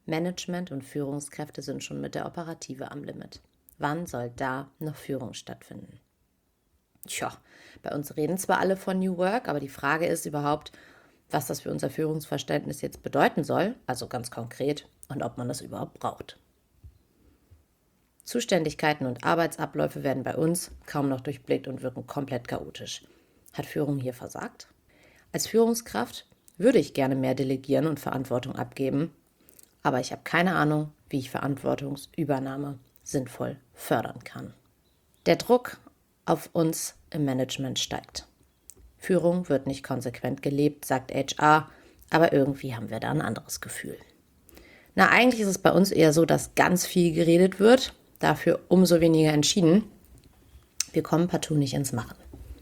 Management und Führungskräfte sind schon mit der Operative am Limit. Wann soll da noch Führung stattfinden? Tja, bei uns reden zwar alle von New Work, aber die Frage ist überhaupt, was das für unser Führungsverständnis jetzt bedeuten soll, also ganz konkret, und ob man das überhaupt braucht. Zuständigkeiten und Arbeitsabläufe werden bei uns kaum noch durchblickt und wirken komplett chaotisch. Hat Führung hier versagt? Als Führungskraft würde ich gerne mehr delegieren und Verantwortung abgeben, aber ich habe keine Ahnung, wie ich Verantwortungsübernahme sinnvoll fördern kann. Der Druck auf uns im Management steigt. Führung wird nicht konsequent gelebt, sagt HR, aber irgendwie haben wir da ein anderes Gefühl. Na, eigentlich ist es bei uns eher so, dass ganz viel geredet wird, dafür umso weniger entschieden. Wir kommen partout nicht ins Machen.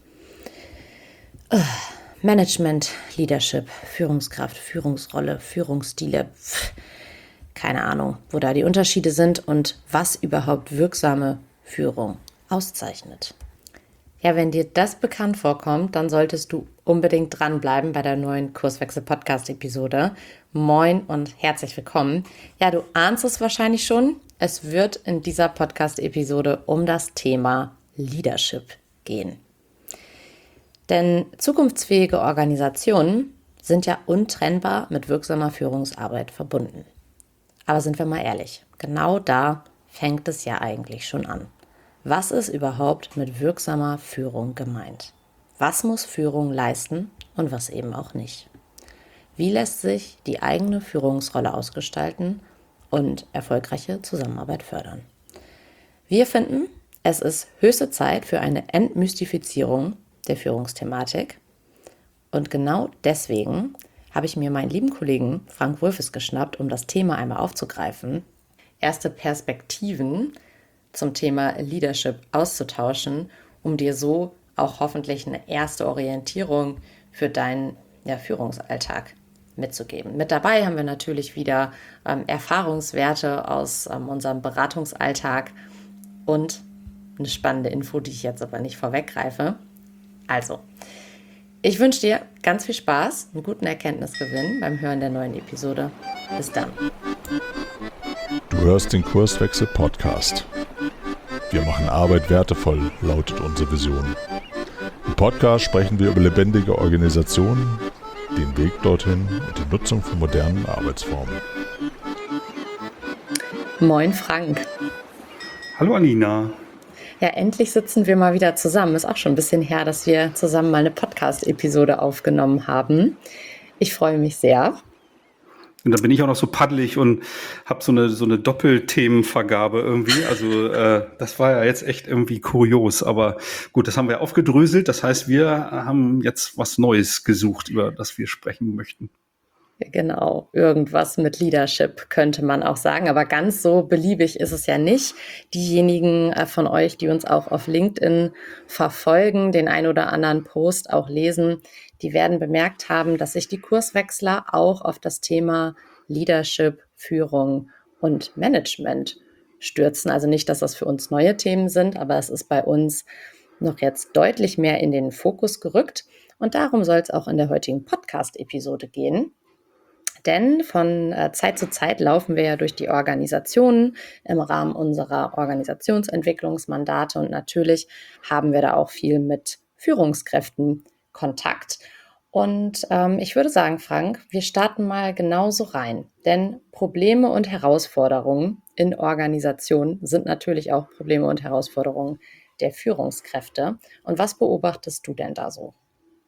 Management, Leadership, Führungskraft, Führungsrolle, Führungsstile, keine Ahnung, wo da die Unterschiede sind und was überhaupt wirksame Führung auszeichnet. Ja, wenn dir das bekannt vorkommt, dann solltest du unbedingt dranbleiben bei der neuen Kurswechsel-Podcast-Episode. Moin und herzlich willkommen. Ja, du ahnst es wahrscheinlich schon. Es wird in dieser Podcast-Episode um das Thema Leadership gehen. Denn zukunftsfähige Organisationen sind ja untrennbar mit wirksamer Führungsarbeit verbunden. Aber sind wir mal ehrlich, genau da fängt es ja eigentlich schon an. Was ist überhaupt mit wirksamer Führung gemeint? Was muss Führung leisten und was eben auch nicht? Wie lässt sich die eigene Führungsrolle ausgestalten und erfolgreiche Zusammenarbeit fördern? Wir finden, es ist höchste Zeit für eine Entmystifizierung der Führungsthematik. Und genau deswegen habe ich mir meinen lieben Kollegen Frank Wulfes geschnappt, um das Thema einmal aufzugreifen, erste Perspektiven zum Thema Leadership auszutauschen, um dir so auch hoffentlich eine erste Orientierung für deinen Führungsalltag mitzugeben. Mit dabei haben wir natürlich wieder Erfahrungswerte aus unserem Beratungsalltag und eine spannende Info, die ich jetzt aber nicht vorweggreife. Also, ich wünsche dir ganz viel Spaß, einen guten Erkenntnisgewinn beim Hören der neuen Episode. Bis dann. Du hörst den Kurswechsel Podcast. Wir machen Arbeit wertevoll, lautet unsere Vision. Im Podcast sprechen wir über lebendige Organisationen, den Weg dorthin und die Nutzung von modernen Arbeitsformen. Moin Frank. Hallo Alina. Ja, endlich sitzen wir mal wieder zusammen. Ist auch schon ein bisschen her, dass wir zusammen mal eine Podcast-Episode aufgenommen haben. Ich freue mich sehr. Und dann bin ich auch noch so paddelig und habe so eine Doppelthemenvergabe irgendwie. Also das war ja jetzt echt irgendwie kurios. Aber gut, das haben wir aufgedröselt. Das heißt, wir haben jetzt was Neues gesucht, über das wir sprechen möchten. Genau, irgendwas mit Leadership könnte man auch sagen, aber ganz so beliebig ist es ja nicht. Diejenigen von euch, die uns auch auf LinkedIn verfolgen, den ein oder anderen Post auch lesen, die werden bemerkt haben, dass sich die Kurswechsler auch auf das Thema Leadership, Führung und Management stürzen. Also nicht, dass das für uns neue Themen sind, aber es ist bei uns noch jetzt deutlich mehr in den Fokus gerückt. Und darum soll es auch in der heutigen Podcast-Episode gehen. Denn von Zeit zu Zeit laufen wir ja durch die Organisationen im Rahmen unserer Organisationsentwicklungsmandate und natürlich haben wir da auch viel mit Führungskräften Kontakt. Und ich würde sagen, Frank, wir starten mal genauso rein. Denn Probleme und Herausforderungen in Organisationen sind natürlich auch Probleme und Herausforderungen der Führungskräfte. Und was beobachtest du denn da so?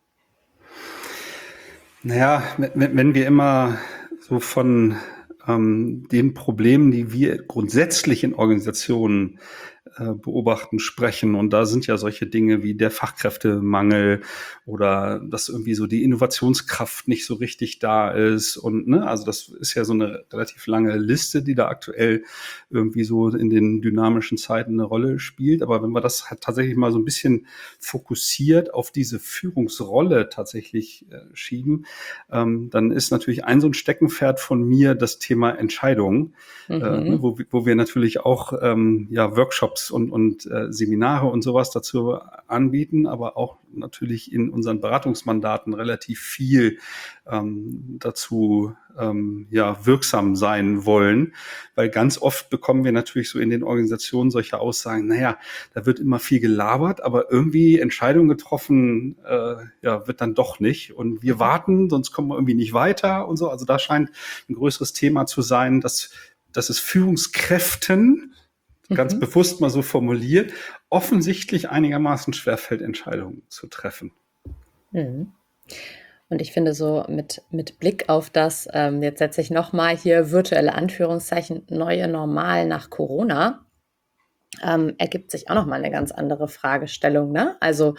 Naja, wenn wir immer so von den Problemen, die wir grundsätzlich in Organisationen beobachten, sprechen. Und da sind ja solche Dinge wie der Fachkräftemangel oder dass irgendwie so die Innovationskraft nicht so richtig da ist. Und also das ist ja so eine relativ lange Liste, die da aktuell irgendwie so in den dynamischen Zeiten eine Rolle spielt. Aber wenn wir das halt tatsächlich mal so ein bisschen fokussiert auf diese Führungsrolle tatsächlich schieben, dann ist natürlich ein so ein Steckenpferd von mir das Thema Entscheidungen, wo wir natürlich auch Workshops Workshops und Seminare und sowas dazu anbieten, aber auch natürlich in unseren Beratungsmandaten relativ viel dazu wirksam sein wollen, weil ganz oft bekommen wir natürlich so in den Organisationen solche Aussagen, naja, da wird immer viel gelabert, aber irgendwie Entscheidungen getroffen wird dann doch nicht und wir warten, sonst kommen wir irgendwie nicht weiter und so. Also da scheint ein größeres Thema zu sein, dass es Führungskräften, ganz bewusst mal so formuliert, offensichtlich einigermaßen schwerfällt, Entscheidungen zu treffen. Mhm. Und ich finde so mit Blick auf das, jetzt setze ich nochmal hier virtuelle Anführungszeichen, neue Normal nach Corona, ergibt sich auch nochmal eine ganz andere Fragestellung, ne? Also,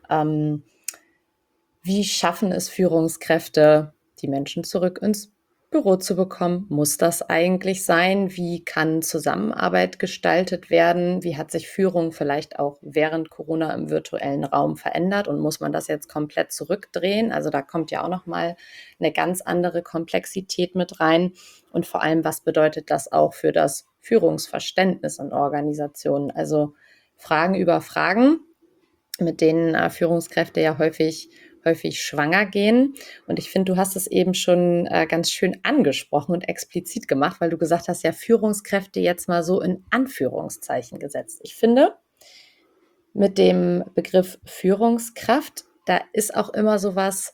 wie schaffen es Führungskräfte, die Menschen zurück ins Büro zu bekommen? Muss das eigentlich sein? Wie kann Zusammenarbeit gestaltet werden? Wie hat sich Führung vielleicht auch während Corona im virtuellen Raum verändert und muss man das jetzt komplett zurückdrehen? Also da kommt ja auch noch mal eine ganz andere Komplexität mit rein. Und vor allem, was bedeutet das auch für das Führungsverständnis in Organisationen? Also Fragen über Fragen, mit denen Führungskräfte ja häufig schwanger gehen. Und ich finde, du hast es eben schon ganz schön angesprochen und explizit gemacht, weil du gesagt hast, ja, Führungskräfte jetzt mal so in Anführungszeichen gesetzt. Ich finde, mit dem Begriff Führungskraft, da ist auch immer so was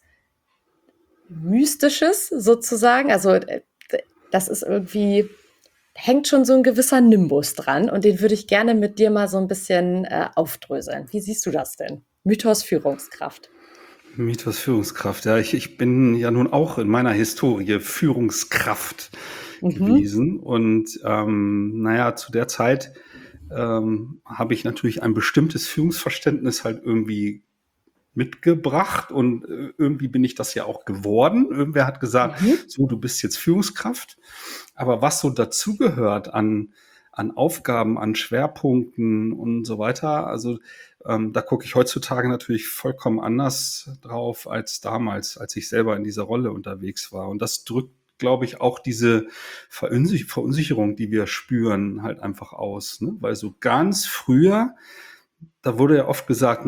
Mystisches sozusagen. Also das ist irgendwie, hängt schon so ein gewisser Nimbus dran und den würde ich gerne mit dir mal so ein bisschen aufdröseln. Wie siehst du das denn? Mythos Führungskraft. Mythos Führungskraft, ja, ich bin ja nun auch in meiner Historie Führungskraft gewesen und zu der Zeit habe ich natürlich ein bestimmtes Führungsverständnis halt irgendwie mitgebracht und irgendwie bin ich das ja auch geworden. Irgendwer hat gesagt, so, du bist jetzt Führungskraft, aber was so dazugehört an Aufgaben, an Schwerpunkten und so weiter, also da gucke ich heutzutage natürlich vollkommen anders drauf als damals, als ich selber in dieser Rolle unterwegs war. Und das drückt, glaube ich, auch diese Verunsicherung, die wir spüren, halt einfach aus. Ne? Weil so ganz früher, da wurde ja oft gesagt,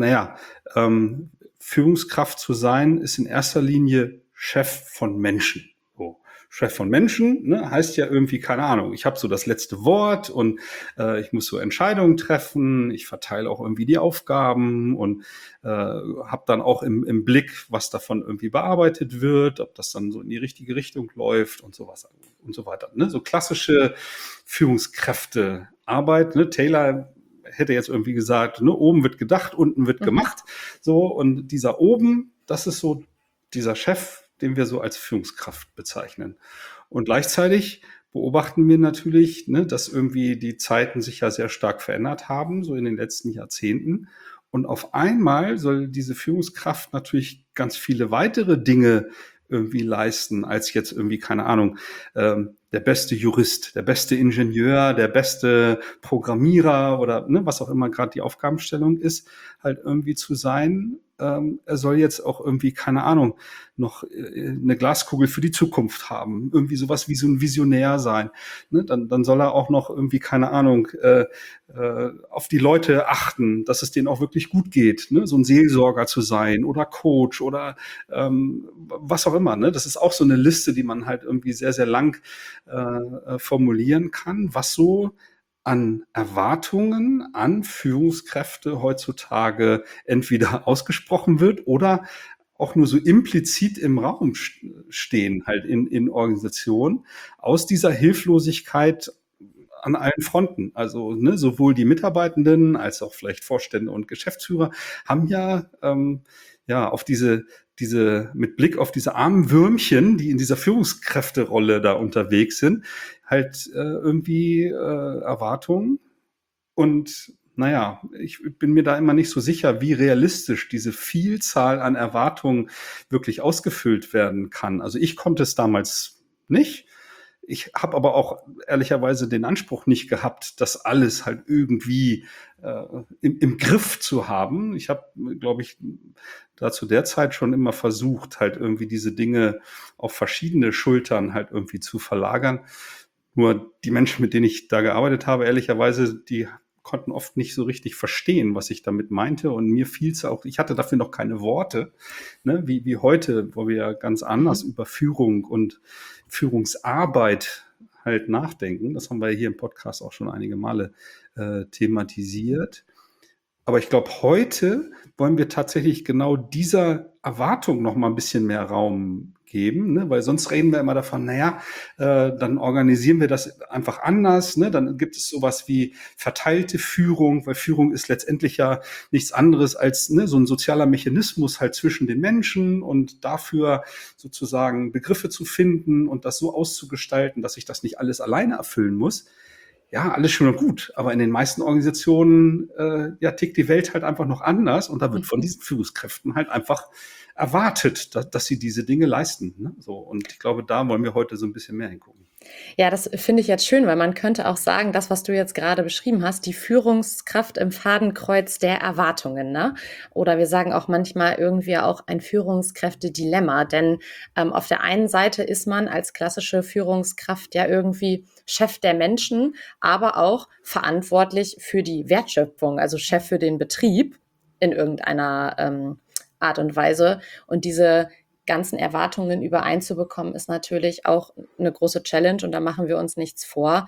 Führungskraft zu sein, ist in erster Linie Chef von Menschen. So. Chef von Menschen, ne, heißt ja irgendwie, keine Ahnung, ich habe so das letzte Wort und ich muss so Entscheidungen treffen, ich verteile auch irgendwie die Aufgaben und habe dann auch im Blick, was davon irgendwie bearbeitet wird, ob das dann so in die richtige Richtung läuft und sowas und so weiter. Ne? So klassische Führungskräftearbeit. Ne? Taylor hätte jetzt irgendwie gesagt, ne, oben wird gedacht, unten wird gemacht. So, und dieser oben, das ist so dieser Chef, den wir so als Führungskraft bezeichnen. Und gleichzeitig beobachten wir natürlich, ne, dass irgendwie die Zeiten sich ja sehr stark verändert haben, so in den letzten Jahrzehnten. Und auf einmal soll diese Führungskraft natürlich ganz viele weitere Dinge irgendwie leisten, als jetzt irgendwie, keine Ahnung, der beste Jurist, der beste Ingenieur, der beste Programmierer oder ne, was auch immer gerade die Aufgabenstellung ist, halt irgendwie zu sein. Er soll jetzt auch irgendwie, keine Ahnung, noch eine Glaskugel für die Zukunft haben, irgendwie sowas wie so ein Visionär sein. Ne? Dann soll er auch noch irgendwie, keine Ahnung, auf die Leute achten, dass es denen auch wirklich gut geht, ne? So ein Seelsorger zu sein oder Coach oder was auch immer. Ne? Das ist auch so eine Liste, die man halt irgendwie sehr, sehr lang formulieren kann, was so an Erwartungen an Führungskräfte heutzutage entweder ausgesprochen wird oder auch nur so implizit im Raum stehen, halt in Organisationen, aus dieser Hilflosigkeit an allen Fronten. Also ne, sowohl die Mitarbeitenden als auch vielleicht Vorstände und Geschäftsführer haben auf diese mit Blick auf diese armen Würmchen, die in dieser Führungskräfterolle da unterwegs sind, halt irgendwie Erwartungen. Und ich bin mir da immer nicht so sicher, wie realistisch diese Vielzahl an Erwartungen wirklich ausgefüllt werden kann. Also ich konnte es damals nicht. Ich habe aber auch ehrlicherweise den Anspruch nicht gehabt, das alles halt irgendwie im Griff zu haben. Ich habe, glaube ich, da zu der Zeit schon immer versucht, halt irgendwie diese Dinge auf verschiedene Schultern halt irgendwie zu verlagern. Nur die Menschen, mit denen ich da gearbeitet habe, ehrlicherweise, die konnten oft nicht so richtig verstehen, was ich damit meinte. Und mir fiel es auch, ich hatte dafür noch keine Worte, ne, wie heute, wo wir ja ganz anders über Führung und Führungsarbeit halt nachdenken. Das haben wir hier im Podcast auch schon einige Male thematisiert. Aber ich glaube, heute wollen wir tatsächlich genau dieser Erwartung noch mal ein bisschen mehr Raum geben, ne? Weil sonst reden wir immer davon, naja, dann organisieren wir das einfach anders, ne? Dann gibt es sowas wie verteilte Führung, weil Führung ist letztendlich ja nichts anderes als, ne, so ein sozialer Mechanismus halt zwischen den Menschen und dafür sozusagen Begriffe zu finden und das so auszugestalten, dass ich das nicht alles alleine erfüllen muss. Ja, alles schön und gut, aber in den meisten Organisationen ja, tickt die Welt halt einfach noch anders und da wird von diesen Führungskräften halt einfach erwartet, dass sie diese Dinge leisten. Ne? So, und ich glaube, da wollen wir heute so ein bisschen mehr hingucken. Ja, das finde ich jetzt schön, weil man könnte auch sagen, das, was du jetzt gerade beschrieben hast, die Führungskraft im Fadenkreuz der Erwartungen, ne? Oder wir sagen auch manchmal irgendwie auch ein Führungskräftedilemma, denn auf der einen Seite ist man als klassische Führungskraft ja irgendwie Chef der Menschen, aber auch verantwortlich für die Wertschöpfung, also Chef für den Betrieb in irgendeiner Art und Weise. Und diese ganzen Erwartungen übereinzubekommen, ist natürlich auch eine große Challenge und da machen wir uns nichts vor.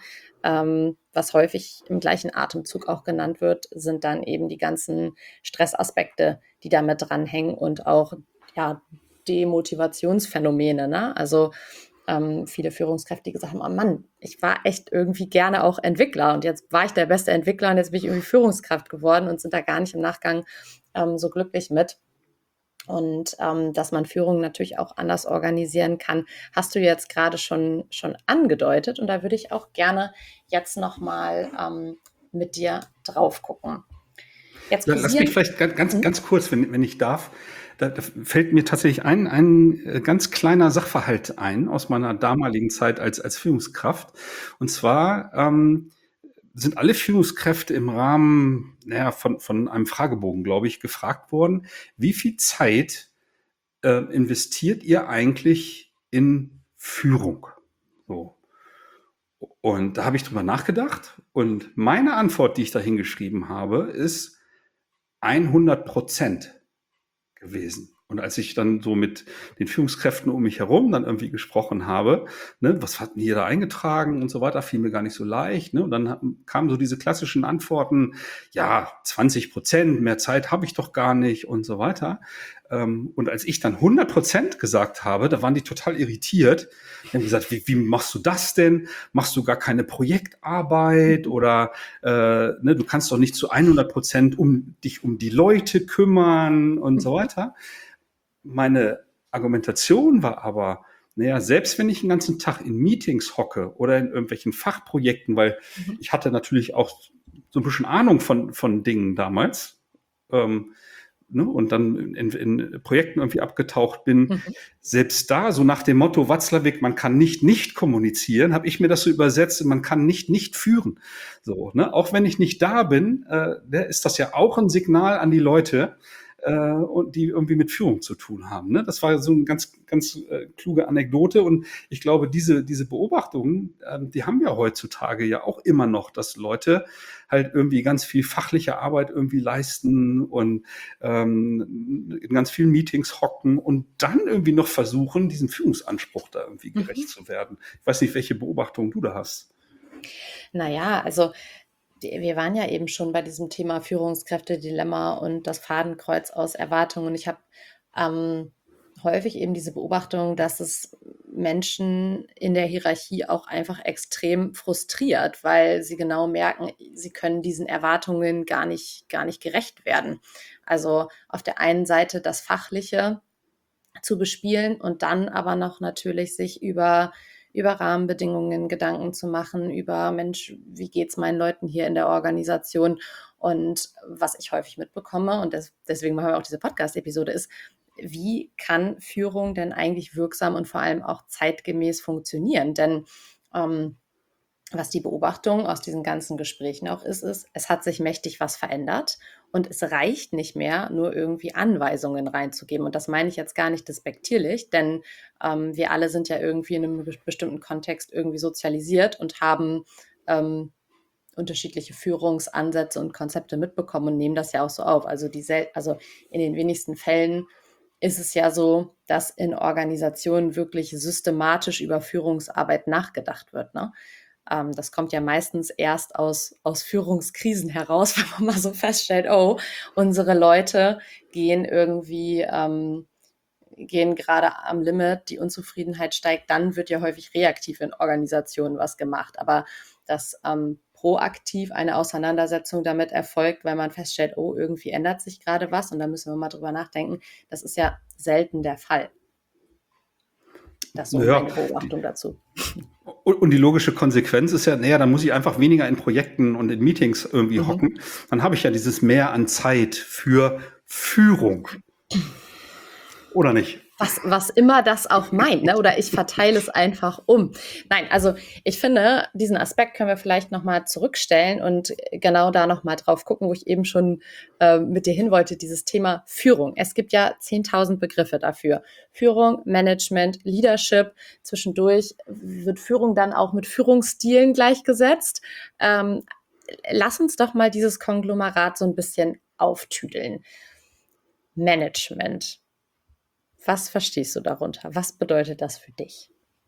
Was häufig im gleichen Atemzug auch genannt wird, sind dann eben die ganzen Stressaspekte, die damit dranhängen und auch ja, Demotivationsphänomene. Ne? Also viele Führungskräfte, die gesagt haben, oh Mann, ich war echt irgendwie gerne auch Entwickler und jetzt war ich der beste Entwickler und jetzt bin ich irgendwie Führungskraft geworden und sind da gar nicht im Nachgang so glücklich mit. Und dass man Führung natürlich auch anders organisieren kann, hast du jetzt gerade schon angedeutet. Und da würde ich auch gerne jetzt nochmal mit dir drauf gucken. Jetzt Lass mich vielleicht ganz kurz, wenn ich darf. Da fällt mir tatsächlich ein ganz kleiner Sachverhalt ein aus meiner damaligen Zeit als Führungskraft. Und zwar sind alle Führungskräfte im Rahmen von einem Fragebogen, glaube ich, gefragt worden, wie viel Zeit investiert ihr eigentlich in Führung? So. Und da habe ich drüber nachgedacht und meine Antwort, die ich da hingeschrieben habe, ist 100% gewesen. Und als ich dann so mit den Führungskräften um mich herum dann irgendwie gesprochen habe, ne, was hatten die da eingetragen und so weiter, fiel mir gar nicht so leicht. Ne? Und dann kamen so diese klassischen Antworten, ja, 20%, mehr Zeit habe ich doch gar nicht und so weiter. Und als ich dann 100% gesagt habe, da waren die total irritiert. Die haben gesagt, wie machst du das denn? Machst du gar keine Projektarbeit oder ne, du kannst doch nicht zu 100% dich um die Leute kümmern und so weiter. Meine Argumentation war aber, naja, selbst wenn ich den ganzen Tag in Meetings hocke oder in irgendwelchen Fachprojekten, weil ich hatte natürlich auch so ein bisschen Ahnung von Dingen damals, ne, und dann in Projekten irgendwie abgetaucht bin, selbst da, so nach dem Motto Watzlawick, man kann nicht kommunizieren, habe ich mir das so übersetzt, man kann nicht führen. So, ne? Auch wenn ich nicht da bin, ist das ja auch ein Signal an die Leute, und die irgendwie mit Führung zu tun haben. Ne? Das war so eine ganz kluge Anekdote und ich glaube, diese Beobachtungen, die haben wir heutzutage ja auch immer noch, dass Leute halt irgendwie ganz viel fachliche Arbeit irgendwie leisten und in ganz vielen Meetings hocken und dann irgendwie noch versuchen, diesem Führungsanspruch da irgendwie gerecht zu werden. Ich weiß nicht, welche Beobachtungen du da hast. Naja, also wir waren ja eben schon bei diesem Thema Führungskräftedilemma und das Fadenkreuz aus Erwartungen. Ich habe häufig eben diese Beobachtung, dass es Menschen in der Hierarchie auch einfach extrem frustriert, weil sie genau merken, sie können diesen Erwartungen gar nicht gerecht werden. Also auf der einen Seite das Fachliche zu bespielen und dann aber noch natürlich sich über Rahmenbedingungen Gedanken zu machen, über Mensch, wie geht's meinen Leuten hier in der Organisation? Und was ich häufig mitbekomme, und deswegen machen wir auch diese Podcast-Episode, ist, wie kann Führung denn eigentlich wirksam und vor allem auch zeitgemäß funktionieren? Denn was die Beobachtung aus diesen ganzen Gesprächen auch ist, es hat sich mächtig was verändert und es reicht nicht mehr, nur irgendwie Anweisungen reinzugeben. Und das meine ich jetzt gar nicht despektierlich, denn wir alle sind ja irgendwie in einem bestimmten Kontext irgendwie sozialisiert und haben unterschiedliche Führungsansätze und Konzepte mitbekommen und nehmen das ja auch so auf. Also in den wenigsten Fällen ist es ja so, dass in Organisationen wirklich systematisch über Führungsarbeit nachgedacht wird, ne? Das kommt ja meistens erst aus Führungskrisen heraus, wenn man mal so feststellt, oh, unsere Leute gehen gerade am Limit, die Unzufriedenheit steigt, dann wird ja häufig reaktiv in Organisationen was gemacht. Aber dass proaktiv eine Auseinandersetzung damit erfolgt, weil man feststellt, oh, irgendwie ändert sich gerade was und da müssen wir mal drüber nachdenken, das ist ja selten der Fall. Das ist so Naja, meine Beobachtung dazu. und die logische Konsequenz ist ja, naja, dann muss ich einfach weniger in Projekten und in Meetings irgendwie hocken. Dann habe ich ja dieses Mehr an Zeit für Führung. Oder nicht? Was immer das auch meint, ne? Oder ich verteile es einfach um. Nein, also ich finde, diesen Aspekt können wir vielleicht nochmal zurückstellen und genau da nochmal drauf gucken, wo ich eben schon mit dir hin wollte, dieses Thema Führung. Es gibt ja 10.000 Begriffe dafür. Führung, Management, Leadership. Zwischendurch wird Führung dann auch mit Führungsstilen gleichgesetzt. Lass uns doch mal dieses Konglomerat so ein bisschen auftüdeln. Management. Was verstehst du darunter? Was bedeutet das für dich?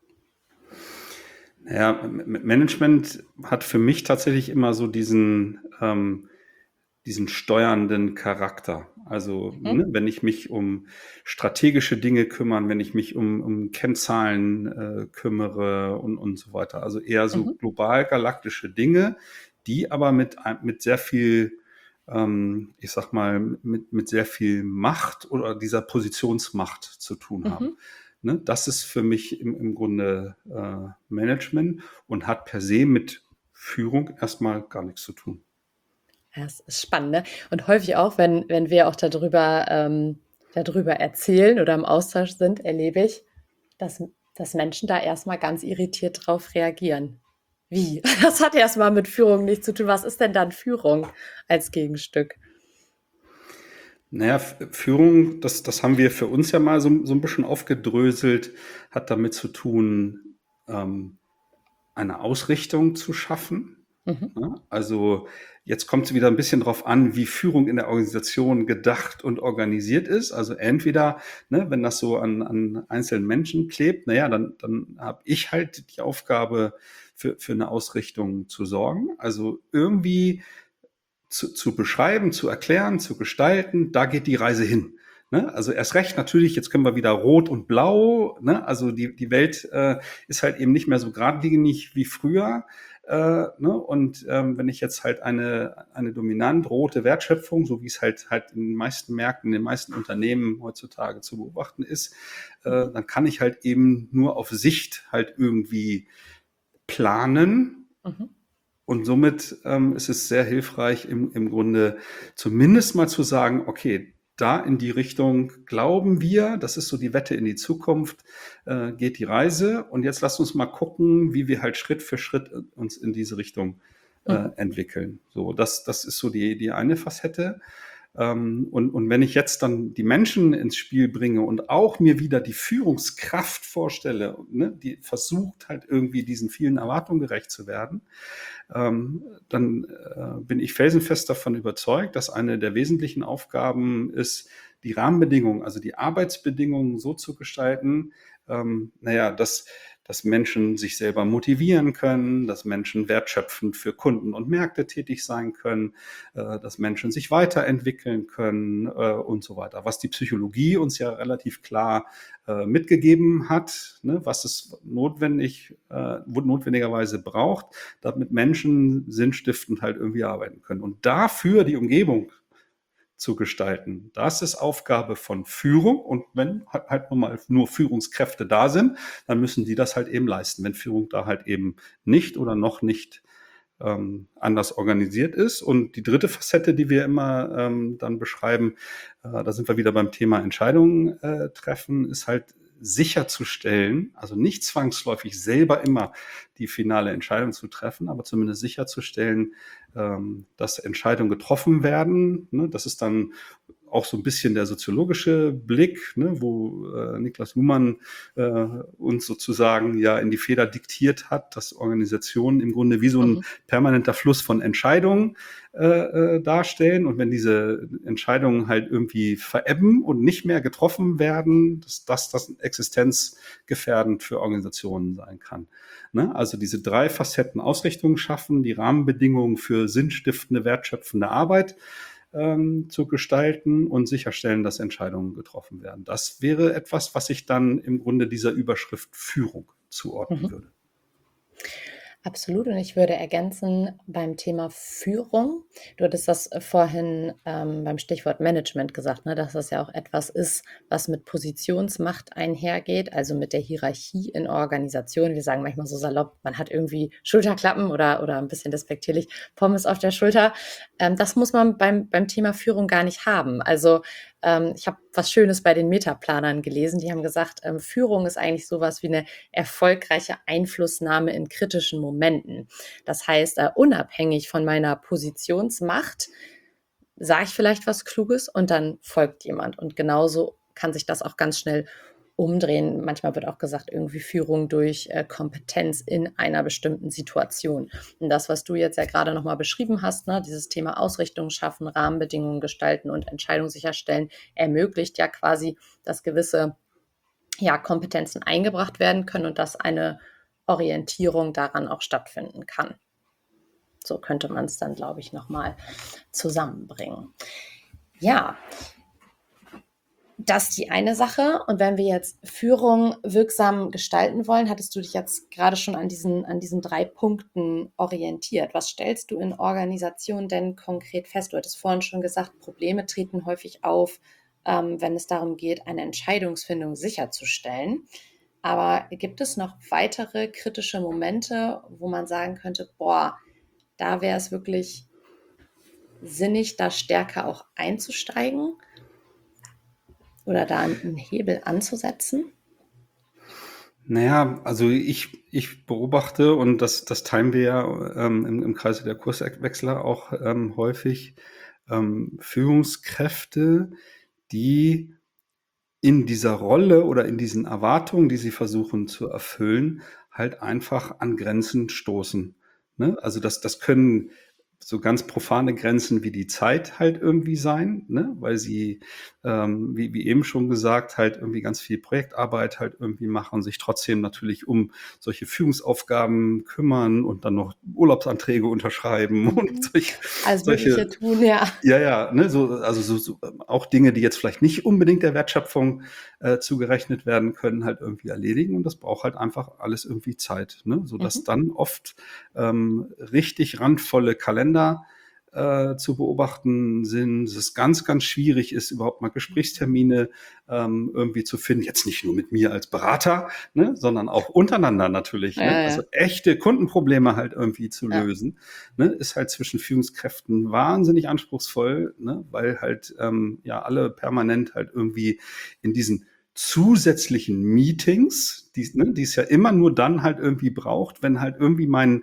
Naja, Management hat für mich tatsächlich immer so diesen steuernden Charakter. Also wenn ich mich um strategische Dinge kümmere, wenn ich mich um Kennzahlen kümmere und so weiter. Also eher so global galaktische Dinge, die aber mit sehr viel ich sag mal, mit sehr viel Macht oder dieser Positionsmacht zu tun haben. Ne? Das ist für mich im Grunde Management und hat per se mit Führung erstmal gar nichts zu tun. Ja, das ist spannend, ne? Und häufig auch, wenn wir auch darüber erzählen oder im Austausch sind, erlebe ich, dass Menschen da erstmal ganz irritiert drauf reagieren. Wie? Das hat erstmal mit Führung nichts zu tun. Was ist denn dann Führung als Gegenstück? Naja, Führung, das haben wir für uns ja mal so ein bisschen aufgedröselt, hat damit zu tun, eine Ausrichtung zu schaffen. Ja, also jetzt kommt es wieder ein bisschen drauf an, wie Führung in der Organisation gedacht und organisiert ist. Also entweder, ne, wenn das so an einzelnen Menschen klebt, naja, dann habe ich halt die Aufgabe, für eine Ausrichtung zu sorgen. Also irgendwie zu beschreiben, zu erklären, zu gestalten, da geht die Reise hin. Ne? Also erst recht natürlich, jetzt können wir wieder rot und blau, ne? Also die Welt ist halt eben nicht mehr so geradlinig wie früher. Ne? Und wenn ich jetzt halt eine dominant rote Wertschöpfung, so wie es halt in den meisten Märkten, in den meisten Unternehmen heutzutage zu beobachten ist, dann kann ich halt eben nur auf Sicht halt irgendwie planen. Und somit ist es sehr hilfreich, im Grunde zumindest mal zu sagen, okay, da in die Richtung glauben wir, das ist so die Wette in die Zukunft, geht die Reise. Und jetzt lasst uns mal gucken, wie wir halt Schritt für Schritt uns in diese Richtung entwickeln. So, das ist so die eine Facette. Und wenn ich jetzt dann die Menschen ins Spiel bringe und auch mir wieder die Führungskraft vorstelle, ne, die versucht halt irgendwie diesen vielen Erwartungen gerecht zu werden, dann bin ich felsenfest davon überzeugt, dass eine der wesentlichen Aufgaben ist, die Rahmenbedingungen, also die Arbeitsbedingungen so zu gestalten, dass Menschen sich selber motivieren können, dass Menschen wertschöpfend für Kunden und Märkte tätig sein können, dass Menschen sich weiterentwickeln können und so weiter. Was die Psychologie uns ja relativ klar mitgegeben hat, ne, was es notwendigerweise braucht, damit Menschen sinnstiftend halt irgendwie arbeiten können. Und dafür die Umgebung zu gestalten. Das ist Aufgabe von Führung. Und wenn halt mal nur Führungskräfte da sind, dann müssen die das halt eben leisten. Wenn Führung da halt eben nicht oder noch nicht anders organisiert ist. Und die dritte Facette, die wir immer dann beschreiben, da sind wir wieder beim Thema Entscheidungen treffen, ist halt sicherzustellen, also nicht zwangsläufig selber immer die finale Entscheidung zu treffen, aber zumindest sicherzustellen, dass Entscheidungen getroffen werden. Ne? Das ist dann auch so ein bisschen der soziologische Blick, ne, wo Niklas Luhmann uns sozusagen ja in die Feder diktiert hat, dass Organisationen im Grunde wie so ein permanenter Fluss von Entscheidungen darstellen. Und wenn diese Entscheidungen halt irgendwie verebben und nicht mehr getroffen werden, dass das existenzgefährdend für Organisationen sein kann. Ne? Also diese 3 Facetten: Ausrichtung schaffen, die Rahmenbedingungen für sinnstiftende, wertschöpfende Arbeit zu gestalten und sicherstellen, dass Entscheidungen getroffen werden. Das wäre etwas, was ich dann im Grunde dieser Überschrift Führung zuordnen würde. Absolut. Und ich würde ergänzen beim Thema Führung. Du hattest das vorhin beim Stichwort Management gesagt, ne, dass das ja auch etwas ist, was mit Positionsmacht einhergeht, also mit der Hierarchie in Organisationen. Wir sagen manchmal so salopp, man hat irgendwie Schulterklappen oder ein bisschen despektierlich Pommes auf der Schulter. Das muss man beim Thema Führung gar nicht haben. Also ich habe was Schönes bei den Metaplanern gelesen. Die haben gesagt, Führung ist eigentlich sowas wie eine erfolgreiche Einflussnahme in kritischen Momenten. Das heißt, unabhängig von meiner Positionsmacht sage ich vielleicht was Kluges und dann folgt jemand. Und genauso kann sich das auch ganz schnell umdrehen. Manchmal wird auch gesagt, irgendwie Führung durch Kompetenz in einer bestimmten Situation. Und das, was du jetzt ja gerade nochmal beschrieben hast, ne, dieses Thema Ausrichtung schaffen, Rahmenbedingungen gestalten und Entscheidungen sicherstellen, ermöglicht ja quasi, dass gewisse Kompetenzen eingebracht werden können und dass eine Orientierung daran auch stattfinden kann. So könnte man es dann, glaube ich, nochmal zusammenbringen. Ja, das ist die eine Sache. Und wenn wir jetzt Führung wirksam gestalten wollen, hattest du dich jetzt gerade schon an diesen 3 Punkten orientiert. Was stellst du in Organisationen denn konkret fest? Du hattest vorhin schon gesagt, Probleme treten häufig auf, wenn es darum geht, eine Entscheidungsfindung sicherzustellen. Aber gibt es noch weitere kritische Momente, wo man sagen könnte, da wäre es wirklich sinnig, da stärker auch einzusteigen? Oder da einen Hebel anzusetzen? Naja, also ich beobachte, und das teilen wir ja im Kreise der Kurswechsler auch häufig, Führungskräfte, die in dieser Rolle oder in diesen Erwartungen, die sie versuchen zu erfüllen, halt einfach an Grenzen stoßen. Ne? Also das können so ganz profane Grenzen wie die Zeit halt irgendwie sein, ne? Weil sie, wie eben schon gesagt, halt irgendwie ganz viel Projektarbeit halt irgendwie machen, sich trotzdem natürlich um solche Führungsaufgaben kümmern und dann noch Urlaubsanträge unterschreiben und Alles Mögliche tun, ja. Ja, ne, so auch Dinge, die jetzt vielleicht nicht unbedingt der Wertschöpfung zugerechnet werden können, halt irgendwie erledigen. Und das braucht halt einfach alles irgendwie Zeit, ne? Sodass dann oft richtig randvolle Kalender zu beobachten sind, dass es ganz, ganz schwierig ist, überhaupt mal Gesprächstermine irgendwie zu finden. Jetzt nicht nur mit mir als Berater, ne, sondern auch untereinander natürlich. Ne? Also echte Kundenprobleme halt irgendwie zu lösen, ne, ist halt zwischen Führungskräften wahnsinnig anspruchsvoll, ne, weil halt alle permanent halt irgendwie in diesen zusätzlichen Meetings, die es ja immer nur dann halt irgendwie braucht, wenn halt irgendwie meine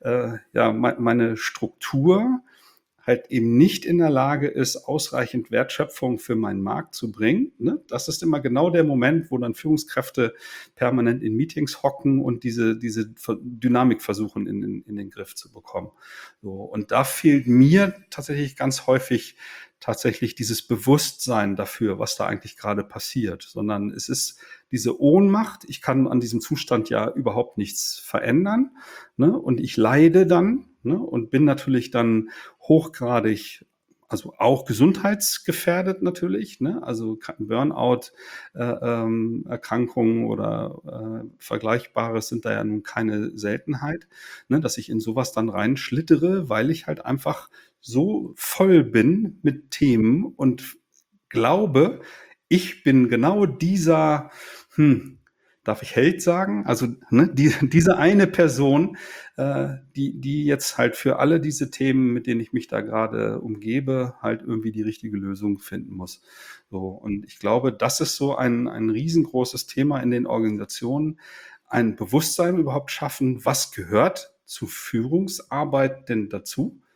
Struktur halt eben nicht in der Lage ist, ausreichend Wertschöpfung für meinen Markt zu bringen. Ne? Das ist immer genau der Moment, wo dann Führungskräfte permanent in Meetings hocken und diese Dynamik versuchen in den Griff zu bekommen. So, und da fehlt mir tatsächlich ganz häufig dieses Bewusstsein dafür, was da eigentlich gerade passiert, sondern es ist diese Ohnmacht. Ich kann an diesem Zustand ja überhaupt nichts verändern, ne? Und ich leide dann, ne? Und bin natürlich dann hochgradig, also auch gesundheitsgefährdet natürlich, ne? Also Burnout, Erkrankungen oder Vergleichbares sind da ja nun keine Seltenheit, ne? Dass ich in sowas dann reinschlittere, weil ich halt einfach so voll bin mit Themen und glaube, ich bin genau dieser, darf ich Held sagen? Also ne, diese eine Person, die jetzt halt für alle diese Themen, mit denen ich mich da gerade umgebe, halt irgendwie die richtige Lösung finden muss. So, und ich glaube, das ist so ein riesengroßes Thema in den Organisationen, ein Bewusstsein überhaupt schaffen, was gehört zu Führungsarbeit denn dazu?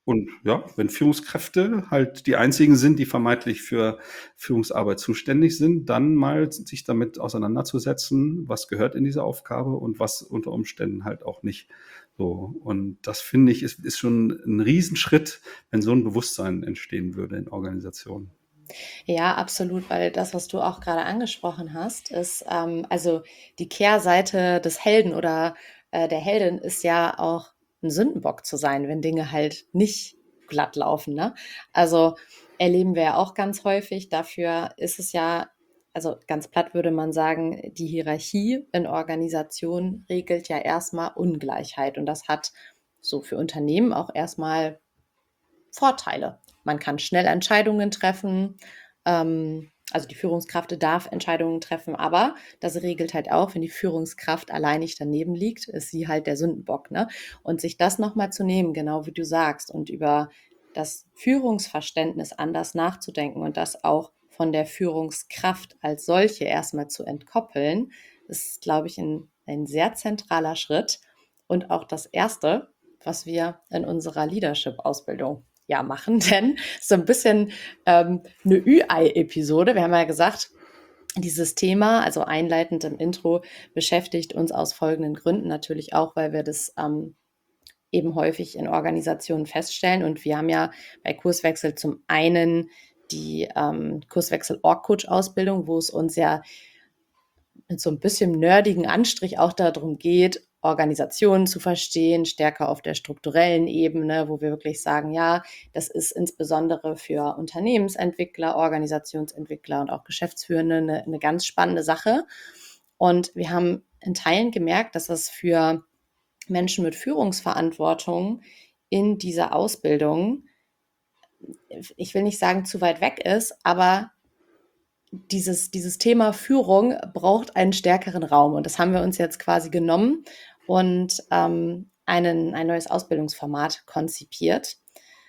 Und ja, wenn Führungskräfte halt die einzigen sind, die vermeintlich für Führungsarbeit zuständig sind, dann mal sich damit auseinanderzusetzen, was gehört in diese Aufgabe und was unter Umständen halt auch nicht. So. Und das finde ich, ist schon ein Riesenschritt, wenn so ein Bewusstsein entstehen würde in Organisationen. Ja, absolut, weil das, was du auch gerade angesprochen hast, ist, also die Kehrseite des Helden oder der Heldin ist ja auch ein Sündenbock zu sein, wenn Dinge halt nicht glatt laufen, ne? Also erleben wir ja auch ganz häufig. Dafür ist es ja, also ganz platt würde man sagen, die Hierarchie in Organisationen regelt ja erstmal Ungleichheit und das hat so für Unternehmen auch erstmal Vorteile. Man kann schnell Entscheidungen treffen. Also die Führungskraft darf Entscheidungen treffen, aber das regelt halt auch, wenn die Führungskraft alleinig daneben liegt, ist sie halt der Sündenbock, ne? Und sich das nochmal zu nehmen, genau wie du sagst, und über das Führungsverständnis anders nachzudenken und das auch von der Führungskraft als solche erstmal zu entkoppeln, ist, glaube ich, ein sehr zentraler Schritt und auch das Erste, was wir in unserer Leadership-Ausbildung ja machen, denn so ein bisschen eine Ü-Ei-Episode. Wir haben ja gesagt, dieses Thema, also einleitend im Intro, beschäftigt uns aus folgenden Gründen natürlich auch, weil wir das eben häufig in Organisationen feststellen. Und wir haben ja bei Kurswechsel zum einen die Kurswechsel-Org-Coach-Ausbildung, wo es uns ja mit so ein bisschen nerdigen Anstrich auch darum geht, Organisationen zu verstehen, stärker auf der strukturellen Ebene, wo wir wirklich sagen, ja, das ist insbesondere für Unternehmensentwickler, Organisationsentwickler und auch Geschäftsführende eine ganz spannende Sache. Und wir haben in Teilen gemerkt, dass das für Menschen mit Führungsverantwortung in dieser Ausbildung, ich will nicht sagen zu weit weg ist, aber dieses Thema Führung braucht einen stärkeren Raum. Und das haben wir uns jetzt quasi genommen und ein neues Ausbildungsformat konzipiert.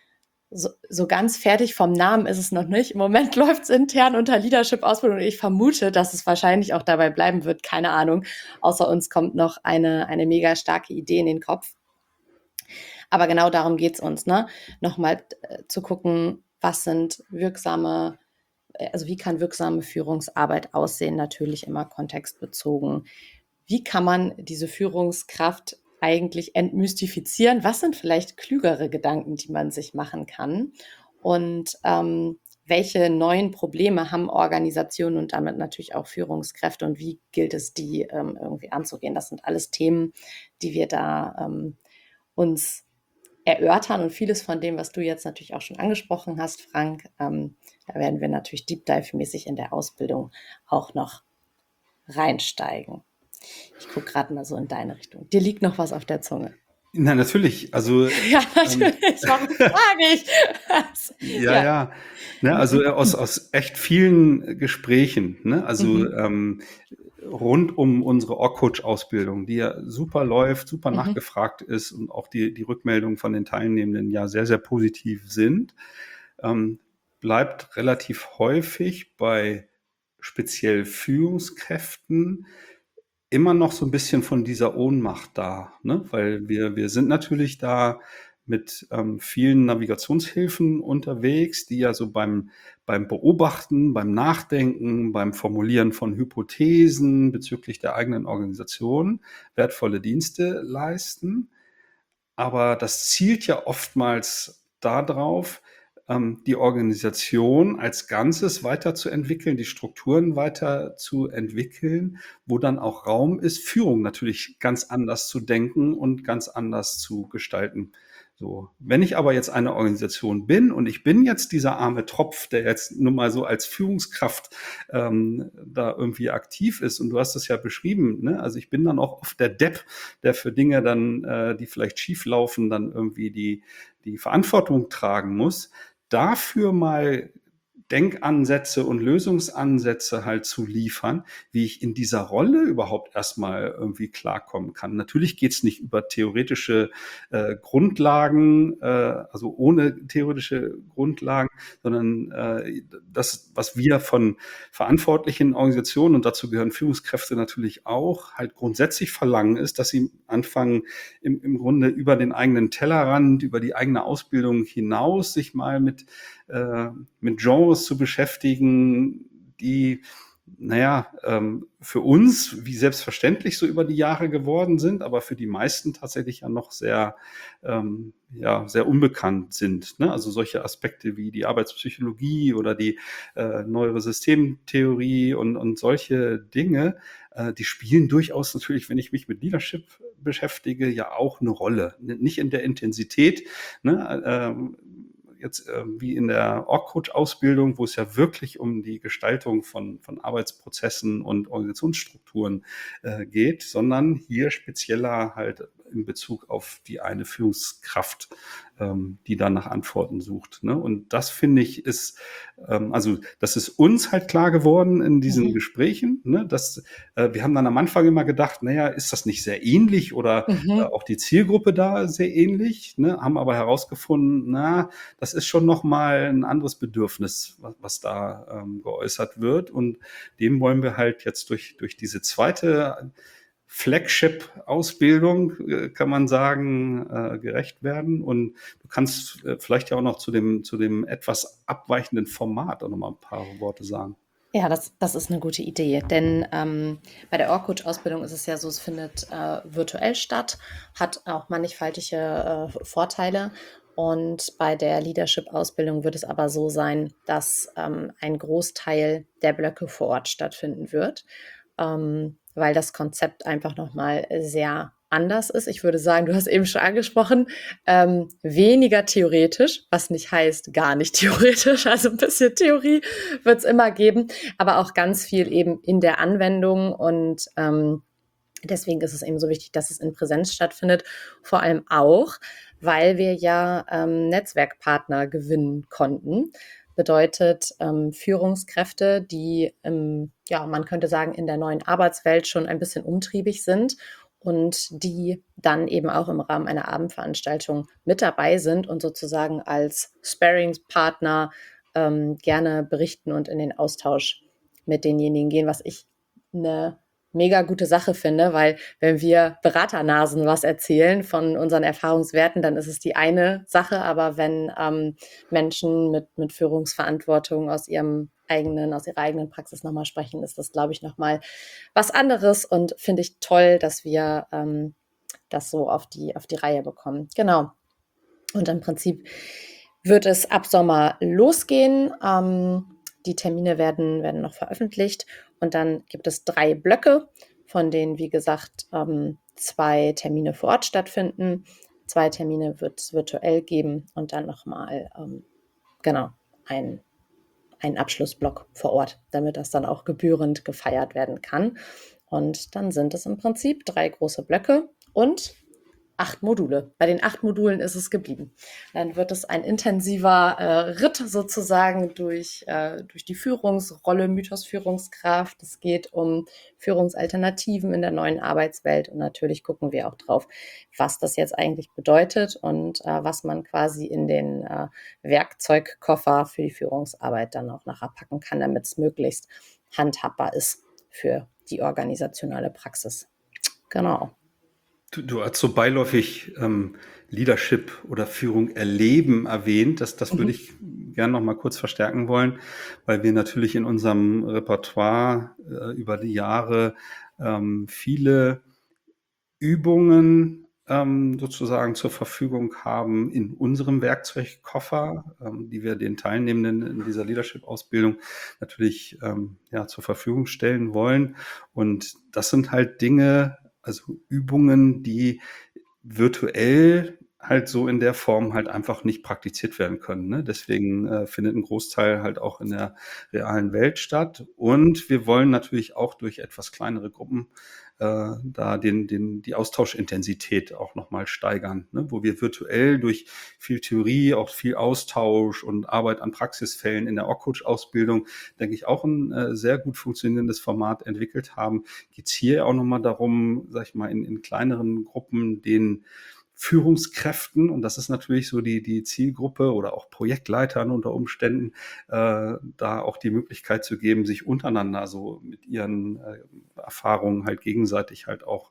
So ganz fertig vom Namen ist es noch nicht. Im Moment läuft es intern unter Leadership-Ausbildung und ich vermute, dass es wahrscheinlich auch dabei bleiben wird. Keine Ahnung. Außer uns kommt noch eine mega starke Idee in den Kopf. Aber genau darum geht es uns, ne? Nochmal zu gucken, was sind wirksame, also wie kann wirksame Führungsarbeit aussehen? Natürlich immer kontextbezogen. Wie kann man diese Führungskraft eigentlich entmystifizieren? Was sind vielleicht klügere Gedanken, die man sich machen kann? Und welche neuen Probleme haben Organisationen und damit natürlich auch Führungskräfte und wie gilt es, die irgendwie anzugehen? Das sind alles Themen, die wir da uns erörtern und vieles von dem, was du jetzt natürlich auch schon angesprochen hast, Frank, da werden wir natürlich Deep Dive-mäßig in der Ausbildung auch noch reinsteigen. Ich gucke gerade mal so in deine Richtung. Dir liegt noch was auf der Zunge. Na, natürlich. Also, Ja, natürlich. Warum frage ich? ja. Ne, also aus echt vielen Gesprächen, ne? Also rund um unsere Org-Coach-Ausbildung, die ja super läuft, super nachgefragt ist und auch die Rückmeldungen von den Teilnehmenden ja sehr, sehr positiv sind, bleibt relativ häufig bei speziell Führungskräften immer noch so ein bisschen von dieser Ohnmacht da, ne? Weil wir sind natürlich da mit vielen Navigationshilfen unterwegs, die ja so beim Beobachten, beim Nachdenken, beim Formulieren von Hypothesen bezüglich der eigenen Organisation wertvolle Dienste leisten. Aber das zielt ja oftmals darauf, die Organisation als Ganzes weiterzuentwickeln, die Strukturen weiterzuentwickeln, wo dann auch Raum ist, Führung natürlich ganz anders zu denken und ganz anders zu gestalten. So, wenn ich aber jetzt eine Organisation bin und ich bin jetzt dieser arme Tropf, der jetzt nur mal so als Führungskraft da irgendwie aktiv ist, und du hast es ja beschrieben, ne? Also ich bin dann auch oft der Depp, der für Dinge dann, die vielleicht schief laufen, dann irgendwie die Verantwortung tragen muss. Dafür mal Denkansätze und Lösungsansätze halt zu liefern, wie ich in dieser Rolle überhaupt erstmal irgendwie klarkommen kann. Natürlich geht's nicht über theoretische Grundlagen, also ohne theoretische Grundlagen, sondern das, was wir von verantwortlichen Organisationen, und dazu gehören Führungskräfte natürlich auch, halt grundsätzlich verlangen, ist, dass sie anfangen, im Grunde über den eigenen Tellerrand, über die eigene Ausbildung hinaus sich mal mit Genres zu beschäftigen, die, für uns wie selbstverständlich so über die Jahre geworden sind, aber für die meisten tatsächlich ja noch sehr unbekannt sind. Ne? Also solche Aspekte wie die Arbeitspsychologie oder die neuere Systemtheorie und solche Dinge, die spielen durchaus natürlich, wenn ich mich mit Leadership beschäftige, ja auch eine Rolle. Nicht in der Intensität, ne? Jetzt wie in der Org-Coach-Ausbildung, wo es ja wirklich um die Gestaltung von Arbeitsprozessen und Organisationsstrukturen geht, sondern hier spezieller halt in Bezug auf die eine Führungskraft, die dann nach Antworten sucht. Ne? Und das finde ich also das ist uns halt klar geworden in diesen Gesprächen, ne? Wir haben dann am Anfang immer gedacht, naja, ist das nicht sehr ähnlich oder auch die Zielgruppe da sehr ähnlich, ne? Haben aber herausgefunden, das ist schon nochmal ein anderes Bedürfnis, was da geäußert wird. Und dem wollen wir halt jetzt durch diese zweite Flagship-Ausbildung, kann man sagen, gerecht werden. Und du kannst vielleicht ja auch noch zu dem etwas abweichenden Format auch noch mal ein paar Worte sagen. Ja, das ist eine gute Idee, denn bei der Org-Coach-Ausbildung ist es ja so, es findet virtuell statt, hat auch mannigfaltige Vorteile. Und bei der Leadership-Ausbildung wird es aber so sein, dass ein Großteil der Blöcke vor Ort stattfinden wird, weil das Konzept einfach nochmal sehr anders ist. Ich würde sagen, du hast eben schon angesprochen, weniger theoretisch, was nicht heißt gar nicht theoretisch, also ein bisschen Theorie wird es immer geben, aber auch ganz viel eben in der Anwendung und deswegen ist es eben so wichtig, dass es in Präsenz stattfindet, vor allem auch, weil wir ja Netzwerkpartner gewinnen konnten. Bedeutet Führungskräfte, die, man könnte sagen, in der neuen Arbeitswelt schon ein bisschen umtriebig sind und die dann eben auch im Rahmen einer Abendveranstaltung mit dabei sind und sozusagen als Sparringspartner gerne berichten und in den Austausch mit denjenigen gehen, was ich eine mega gute Sache finde, weil wenn wir Beraternasen was erzählen von unseren Erfahrungswerten, dann ist es die eine Sache, aber wenn Menschen mit Führungsverantwortung aus ihrer eigenen Praxis nochmal sprechen, ist das, glaube ich, nochmal was anderes und finde ich toll, dass wir das so auf die Reihe bekommen. Genau. Und im Prinzip wird es ab Sommer losgehen. Die Termine werden noch veröffentlicht und dann gibt es 3 Blöcke, von denen, wie gesagt, 2 Termine vor Ort stattfinden. 2 Termine wird es virtuell geben und dann nochmal, ein Abschlussblock vor Ort, damit das dann auch gebührend gefeiert werden kann. Und dann sind es im Prinzip 3 große Blöcke und 8 Module. Bei den 8 Modulen ist es geblieben. Dann wird es ein intensiver Ritt sozusagen durch die Führungsrolle, Mythos Führungskraft. Es geht um Führungsalternativen in der neuen Arbeitswelt und natürlich gucken wir auch drauf, was das jetzt eigentlich bedeutet und was man quasi in den Werkzeugkoffer für die Führungsarbeit dann auch nachher packen kann, damit es möglichst handhabbar ist für die organisationale Praxis. Genau. Du hast so beiläufig Leadership oder Führung erleben erwähnt. Das würde ich gerne noch mal kurz verstärken wollen, weil wir natürlich in unserem Repertoire über die Jahre viele Übungen sozusagen zur Verfügung haben in unserem Werkzeugkoffer, die wir den Teilnehmenden in dieser Leadership-Ausbildung natürlich zur Verfügung stellen wollen. Und das sind halt Dinge, also Übungen, die virtuell halt so in der Form halt einfach nicht praktiziert werden können. Ne? Deswegen findet ein Großteil halt auch in der realen Welt statt. Und wir wollen natürlich auch durch etwas kleinere Gruppen da die Austauschintensität auch nochmal steigern, ne? Wo wir virtuell durch viel Theorie, auch viel Austausch und Arbeit an Praxisfällen in der Org-Coach-Ausbildung, denke ich, auch ein sehr gut funktionierendes Format entwickelt haben, geht es hier auch nochmal darum, sag ich mal, in kleineren Gruppen den Führungskräften, und das ist natürlich so die Zielgruppe, oder auch Projektleitern unter Umständen, da auch die Möglichkeit zu geben, sich untereinander so mit ihren Erfahrungen halt gegenseitig halt auch,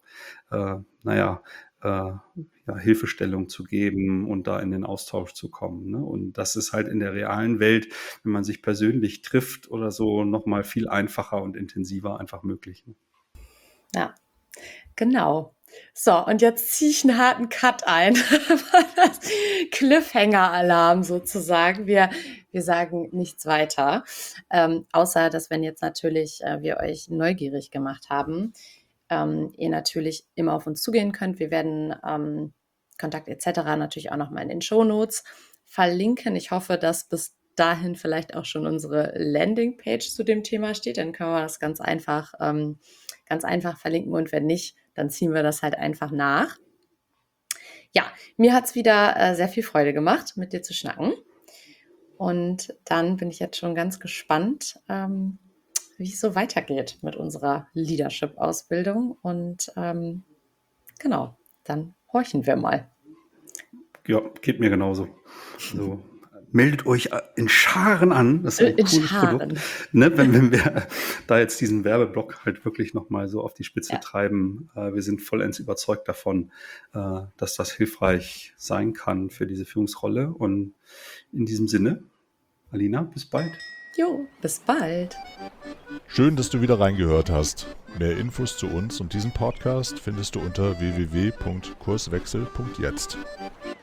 Hilfestellung zu geben und da in den Austausch zu kommen, ne? Und das ist halt in der realen Welt, wenn man sich persönlich trifft oder so, nochmal viel einfacher und intensiver einfach möglich, ne? Ja, genau. So, und jetzt ziehe ich einen harten Cut ein. Das Cliffhanger-Alarm sozusagen. Wir sagen nichts weiter, außer dass, wenn jetzt natürlich wir euch neugierig gemacht haben, ihr natürlich immer auf uns zugehen könnt. Wir werden Kontakt etc. natürlich auch nochmal in den Shownotes verlinken. Ich hoffe, dass bis dahin vielleicht auch schon unsere Landingpage zu dem Thema steht. Dann können wir das ganz einfach verlinken, und wenn nicht, dann ziehen wir das halt einfach nach. Ja, mir hat es wieder sehr viel Freude gemacht, mit dir zu schnacken. Und dann bin ich jetzt schon ganz gespannt, wie es so weitergeht mit unserer Leadership-Ausbildung. Und genau, dann horchen wir mal. Ja, geht mir genauso. So. Meldet euch in Scharen an. Das ist ein cooles Produkt. Ne, wenn wir da jetzt diesen Werbeblock halt wirklich nochmal so auf die Spitze treiben. Wir sind vollends überzeugt davon, dass das hilfreich sein kann für diese Führungsrolle. Und in diesem Sinne, Alina, bis bald. Jo, bis bald. Schön, dass du wieder reingehört hast. Mehr Infos zu uns und diesem Podcast findest du unter www.kurswechsel.jetzt.